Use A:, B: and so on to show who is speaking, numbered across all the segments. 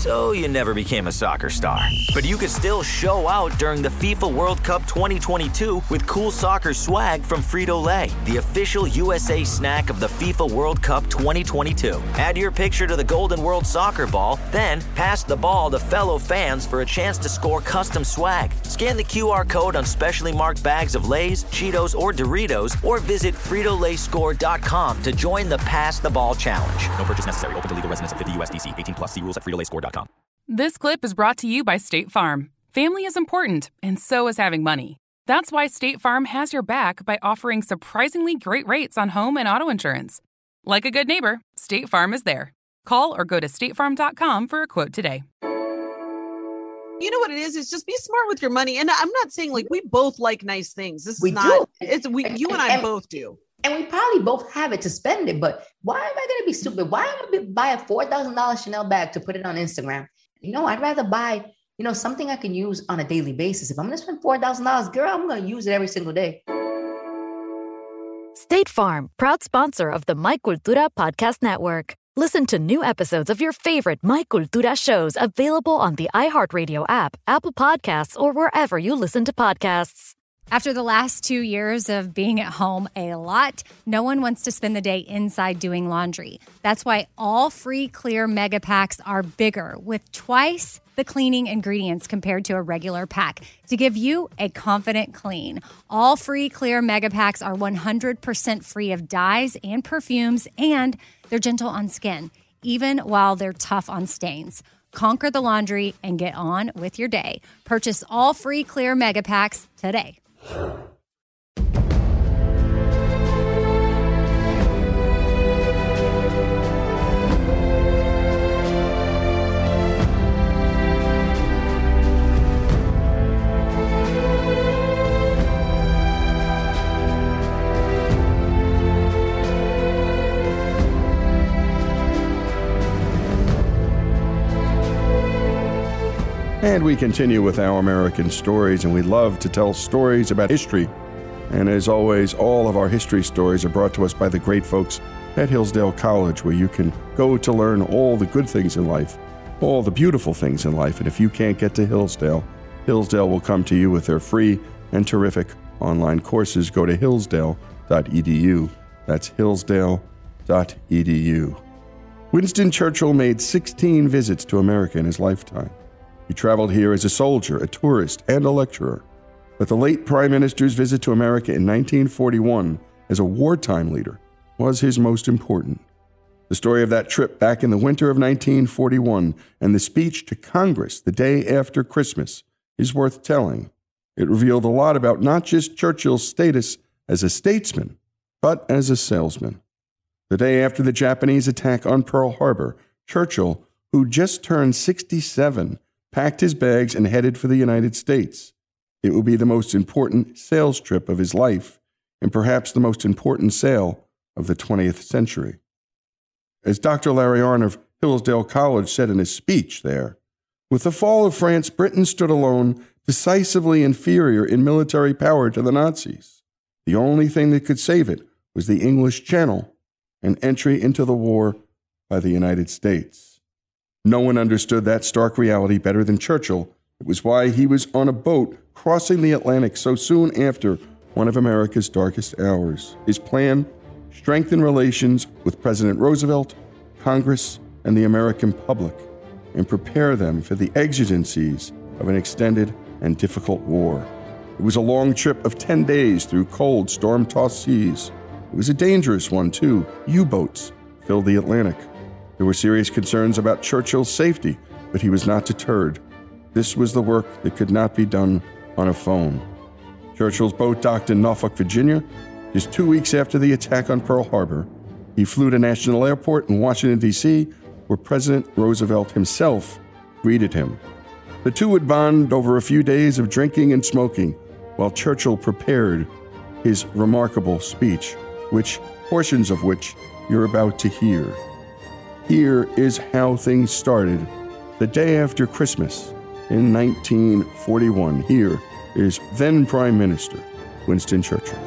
A: so you never became a soccer star. But you could still show out during the FIFA World Cup 2022 with cool soccer swag from Frito-Lay, the official USA snack of the FIFA World Cup 2022. Add your picture to the Golden World Soccer Ball, then pass the ball to fellow fans for a chance to score custom swag. Scan the QR code on specially marked bags of Lay's, Cheetos, or Doritos, or visit FritoLayScore.com to join the Pass the Ball Challenge. No purchase necessary. Open to legal residents of 50 USDC. 18 plus. See rules at FritoLayScore.com.
B: This clip is brought to you by State Farm. Family is important, and so is having money. That's why State Farm has your back by offering surprisingly great rates on home and auto insurance. Like a good neighbor, State Farm is there. Call or go to statefarm.com for a quote today.
C: You know what it is? It's just be smart with your money. And I'm not saying like we both like nice things. This
D: We
C: is not,
D: do.
C: it's we, you and I both do.
D: And we probably both have it to spend it, but why am I going to be stupid? Why am I going to buy a $4,000 Chanel bag to put it on Instagram? I'd rather buy, something I can use on a daily basis. If I'm going to spend $4,000, girl, I'm going to use it every single day.
E: State Farm, proud sponsor of the My Cultura podcast network. Listen to new episodes of your favorite My Cultura shows available on the iHeartRadio app, Apple Podcasts, or wherever you listen to podcasts.
F: After the last 2 years of being at home a lot, no one wants to spend the day inside doing laundry. That's why all free clear mega packs are bigger, with twice the cleaning ingredients compared to a regular pack to give you a confident clean. All free clear mega packs are 100% free of dyes and perfumes, and they're gentle on skin, even while they're tough on stains. Conquer the laundry and get on with your day. Purchase all free clear mega packs today.
G: And we continue with Our American Stories, and we love to tell stories about history. And as always, all of our history stories are brought to us by the great folks at Hillsdale College, where you can go to learn all the good things in life, all the beautiful things in life. And if you can't get to Hillsdale, Hillsdale will come to you with their free and terrific online courses. Go to hillsdale.edu. That's hillsdale.edu. Winston Churchill made 16 visits to America in his lifetime. He traveled here as a soldier, a tourist, and a lecturer. But the late Prime Minister's visit to America in 1941 as a wartime leader was his most important. The story of that trip back in the winter of 1941 and the speech to Congress the day after Christmas is worth telling. It revealed a lot about not just Churchill's status as a statesman, but as a salesman. The day after the Japanese attack on Pearl Harbor, Churchill, who just turned 67, packed his bags and headed for the United States. It would be the most important sales trip of his life, and perhaps the most important sale of the 20th century. As Dr. Larry Arnn of Hillsdale College said in his speech there, with the fall of France, Britain stood alone, decisively inferior in military power to the Nazis. The only thing that could save it was the English Channel, and entry into the war by the United States. No one understood that stark reality better than Churchill. It was why he was on a boat crossing the Atlantic so soon after one of America's darkest hours. His plan: strengthen relations with President Roosevelt, Congress, and the American public, and prepare them for the exigencies of an extended and difficult war. It was a long trip of 10 days through cold, storm-tossed seas. It was a dangerous one, too. U-boats filled the Atlantic. There were serious concerns about Churchill's safety, but he was not deterred. This was the work that could not be done on a phone. Churchill's boat docked in Norfolk, Virginia. Just 2 weeks after the attack on Pearl Harbor, he flew to National Airport in Washington, D.C., where President Roosevelt himself greeted him. The two would bond over a few days of drinking and smoking while Churchill prepared his remarkable speech, which portions of which you're about to hear. Here is how things started the day after Christmas in 1941. Here is then Prime Minister Winston Churchill.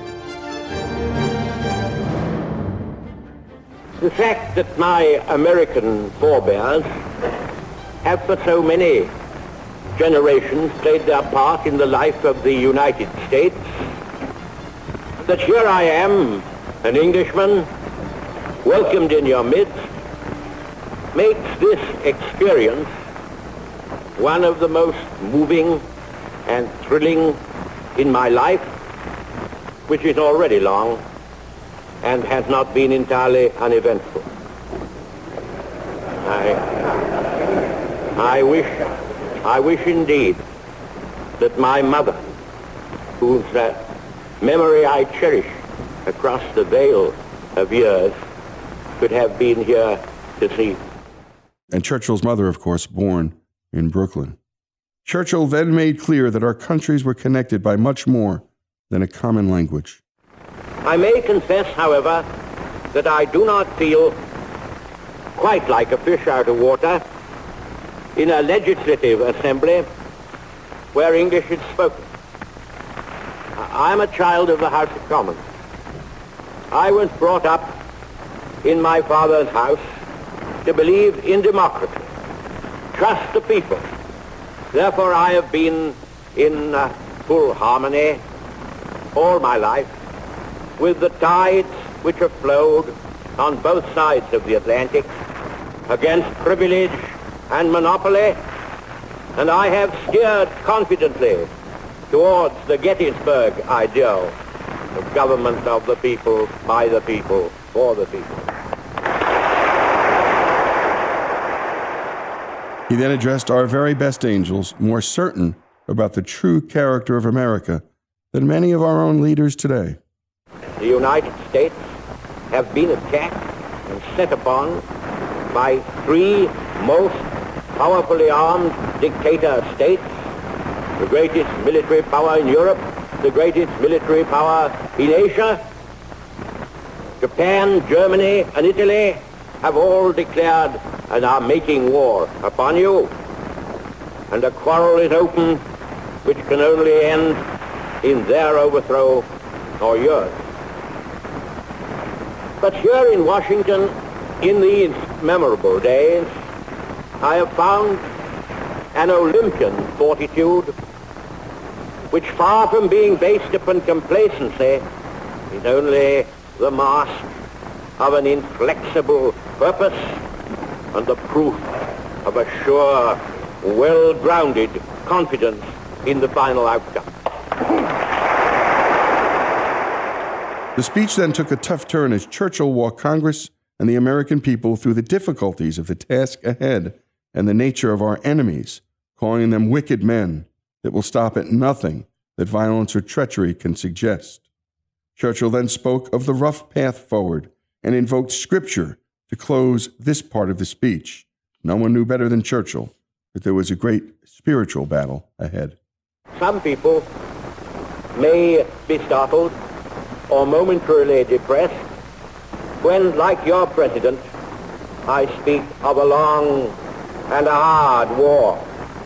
H: The fact that my American forebears have for so many generations played their part in the life of the United States, that here I am, an Englishman, welcomed in your midst, makes this experience one of the most moving and thrilling in my life, which is already long and has not been entirely uneventful. I wish indeed that my mother, whose memory I cherish across the veil of years, could have been here to see.
G: And Churchill's mother, of course, born in Brooklyn. Churchill then made clear that our countries were connected by much more than a common language.
H: I may confess, however, that I do not feel quite like a fish out of water in a legislative assembly where English is spoken. I am a child of the House of Commons. I was brought up in my father's house to believe in democracy, trust the people. Therefore, I have been in full harmony all my life with the tides which have flowed on both sides of the Atlantic against privilege and monopoly, and I have steered confidently towards the Gettysburg ideal of government of the people, by the people, for the people.
G: He then addressed our very best angels, more certain about the true character of America than many of our own leaders today.
H: The United States have been attacked and set upon by three most powerfully armed dictator states, the greatest military power in Europe, the greatest military power in Asia. Japan, Germany, and Italy have all declared and are making war upon you. And a quarrel is open which can only end in their overthrow or yours. But here in Washington, in these memorable days, I have found an Olympian fortitude which, far from being based upon complacency, is only the mask of an inflexible purpose and the proof of a sure, well-grounded confidence in the final outcome.
G: The speech then took a tough turn as Churchill walked Congress and the American people through the difficulties of the task ahead and the nature of our enemies, calling them wicked men that will stop at nothing that violence or treachery can suggest. Churchill then spoke of the rough path forward and invoked Scripture to close this part of the speech. No one knew better than Churchill that there was a great spiritual battle ahead.
H: Some people may be startled or momentarily depressed when, like your president, I speak of a long and a hard war.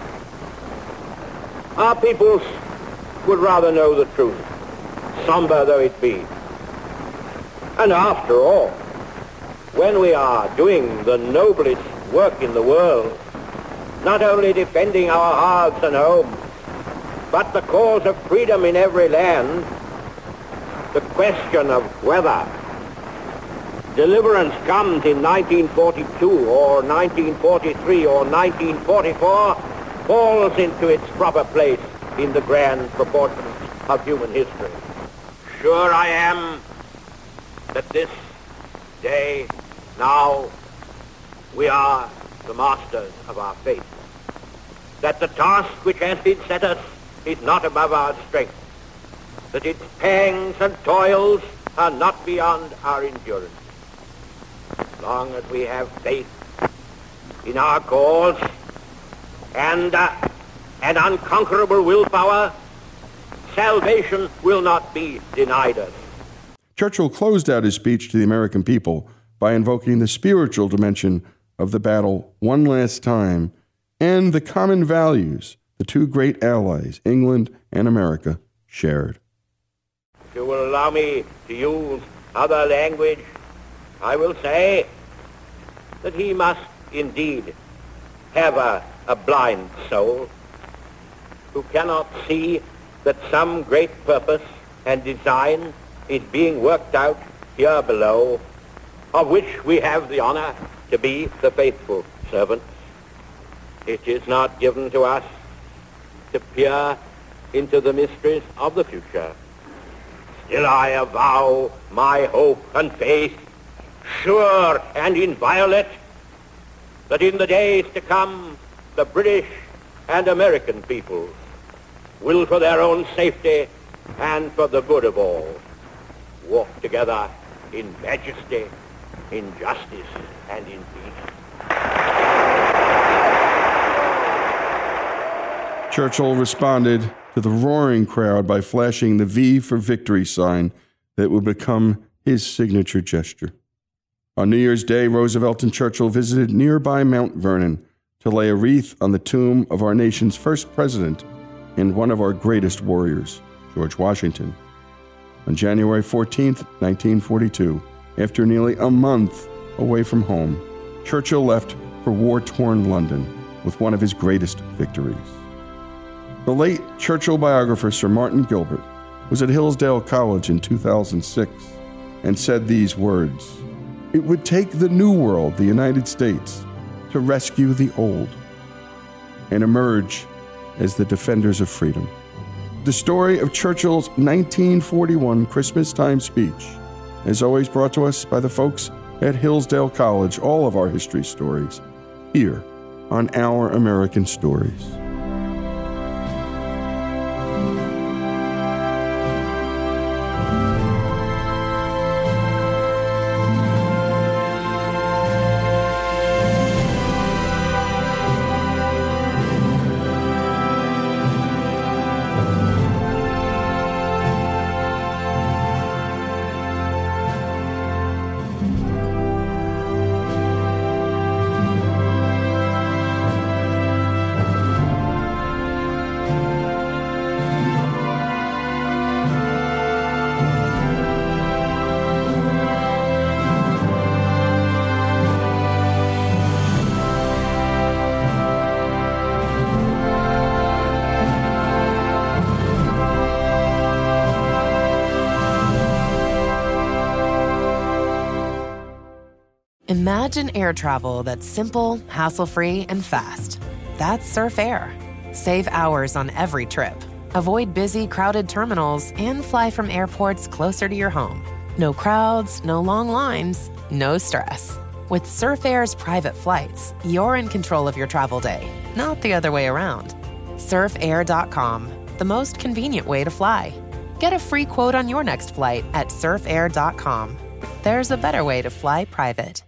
H: Our peoples would rather know the truth, somber though it be. And after all, when we are doing the noblest work in the world, not only defending our hearths and homes, but the cause of freedom in every land, the question of whether deliverance comes in 1942 or 1943 or 1944 falls into its proper place in the grand proportions of human history. Sure I am that this day, now, we are the masters of our fate, that the task which has been set us is not above our strength, that its pangs and toils are not beyond our endurance. As long as we have faith in our cause and an unconquerable willpower, salvation will not be denied us.
G: Churchill closed out his speech to the American people by invoking the spiritual dimension of the battle one last time and the common values the two great allies, England and America, shared.
H: If you will allow me to use other language, I will say that he must indeed have a a blind soul who cannot see that some great purpose and design is being worked out here below, of which we have the honor to be the faithful servants. It is not given to us to peer into the mysteries of the future. Still I avow my hope and faith, sure and inviolate, that in the days to come, the British and American peoples will, for their own safety and for the good of all, walk together in majesty, in justice, and in peace.
G: Churchill responded to the roaring crowd by flashing the V for Victory sign that would become his signature gesture. On New Year's Day, Roosevelt and Churchill visited nearby Mount Vernon to lay a wreath on the tomb of our nation's first president and one of our greatest warriors, George Washington. On January 14th, 1942, after nearly a month away from home, Churchill left for war-torn London with one of his greatest victories. The late Churchill biographer Sir Martin Gilbert was at Hillsdale College in 2006 and said these words: "It would take the new world, the United States, to rescue the old and emerge as the defenders of freedom." The story of Churchill's 1941 Christmas-time speech is always brought to us by the folks at Hillsdale College, all of our history stories, here on Our American Stories.
I: Imagine air travel that's simple, hassle-free, and fast. That's Surf Air. Save hours on every trip. Avoid busy, crowded terminals and fly from airports closer to your home. No crowds, no long lines, no stress. With Surf Air's private flights, you're in control of your travel day, not the other way around. SurfAir.com, the most convenient way to fly. Get a free quote on your next flight at SurfAir.com. There's a better way to fly private.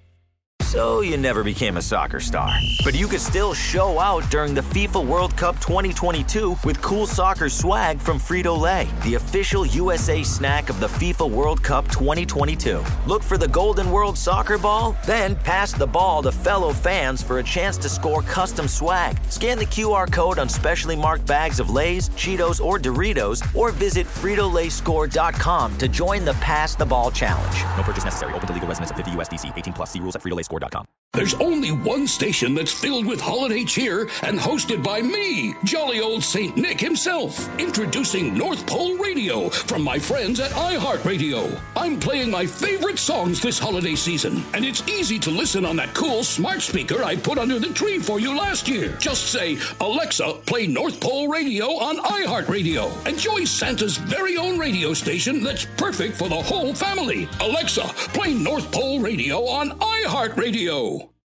A: So you never became a soccer star, but you could still show out during the FIFA World Cup 2022 with cool soccer swag from Frito-Lay, the official USA snack of the FIFA World Cup 2022. Look for the Golden World Soccer Ball, then pass the ball to fellow fans for a chance to score custom swag. Scan the QR code on specially marked bags of Lay's, Cheetos, or Doritos, or visit FritoLayScore.com to join the Pass the Ball Challenge. No purchase necessary. Open to legal residents of 50 USDC. 18 plus. See rules at FritoLayScore.com.
J: There's only one station that's filled with holiday cheer and hosted by me, jolly old St. Nick himself. Introducing North Pole Radio from my friends at iHeartRadio. I'm playing my favorite songs this holiday season, and it's easy to listen on that cool smart speaker I put under the tree for you last year. Just say, Alexa, play North Pole Radio on iHeartRadio. Enjoy Santa's very own radio station that's perfect for the whole family. Alexa, play North Pole Radio on iHeartRadio.